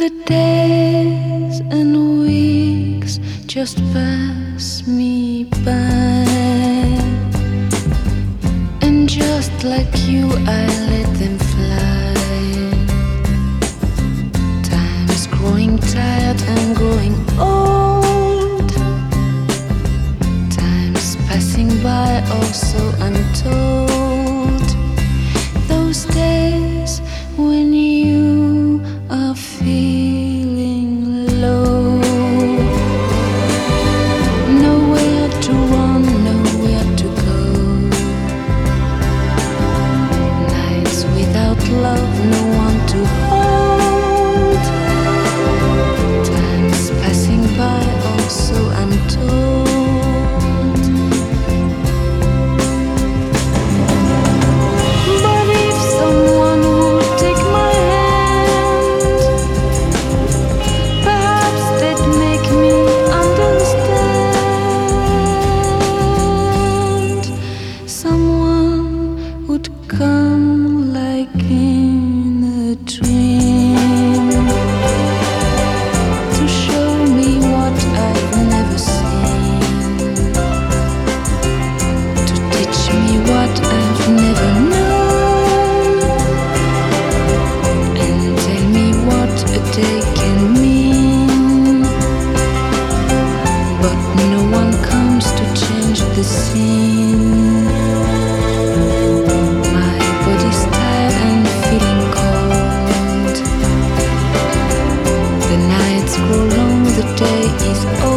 The days and weeks just pass me by, and just like you I let them fly. Time is growing tired and growing old. Time is passing by, oh so untold. Those days when you are feeling low, nowhere to run, nowhere to go. Nights without love, no one to hold. Time's passing by, oh so untold. But if someone would take my hand, perhaps they'd make me understand. Someone would come like in a dream to show me what I've never seen, to teach me what I've never known, and tell me what a day can mean. But no one comes to change the scene. My body's tired and feeling cold. The nights grow long, the day is old.